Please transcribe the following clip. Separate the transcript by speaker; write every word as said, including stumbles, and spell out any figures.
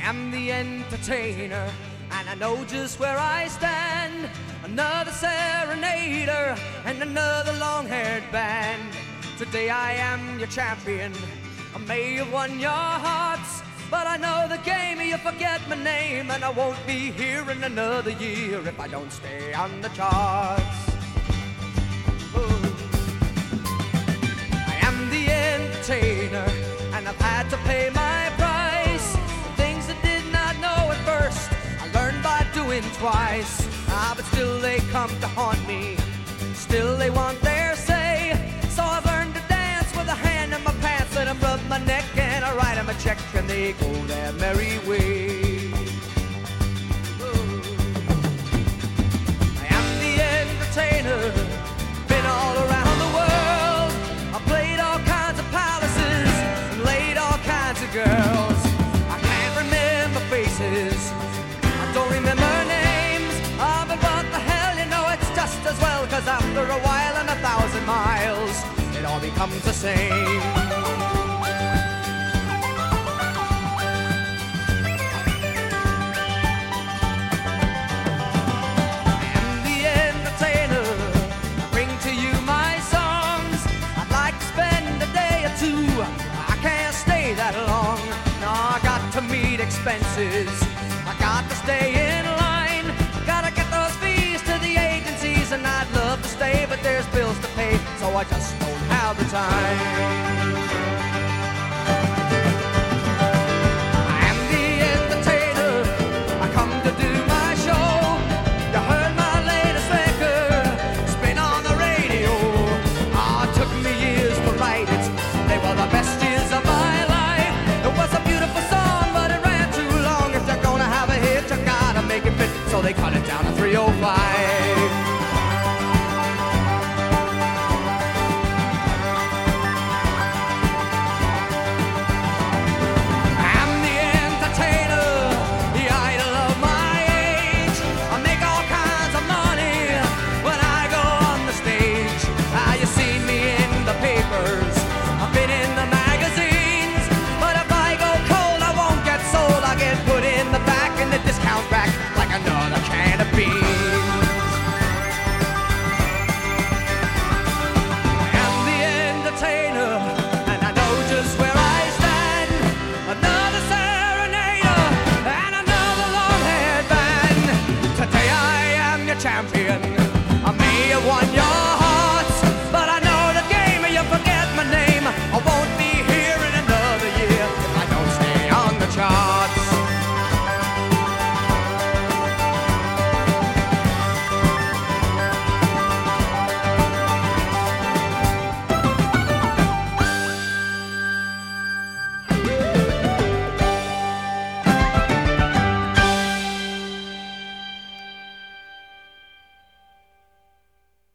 Speaker 1: am the entertainer, and I know just where I stand. Another serenader and another long-haired band. Today I am your champion. I may have won your hearts, but I know the game. You forget my name, and I won't be here in another year if I don't stay on the charts. Ooh. I am the entertainer, and I've had to pay my price. The things I did not know at first, I learned by doing twice. Ah, but still they come to haunt me. Still they want their say. So I've learned to dance with a hand in my pants, and I rub my neck and I write them a check, and they go their merry way. Ooh. I am the entertainer, been all around the world. I played all kinds of palaces and laid all kinds of girls. I can't remember faces, I don't remember names. Ah, but what the hell, you know it's just as well, 'cause after a while and a thousand miles, it all becomes the same. I am the entertainer, I bring to you my songs. I'd like to spend a day or two, I can't stay that long. No, I got to meet expenses, I got to stay in line. Gotta get those fees to the agencies, and I'd love to stay, but there's bills to pay, so I just don't have the time.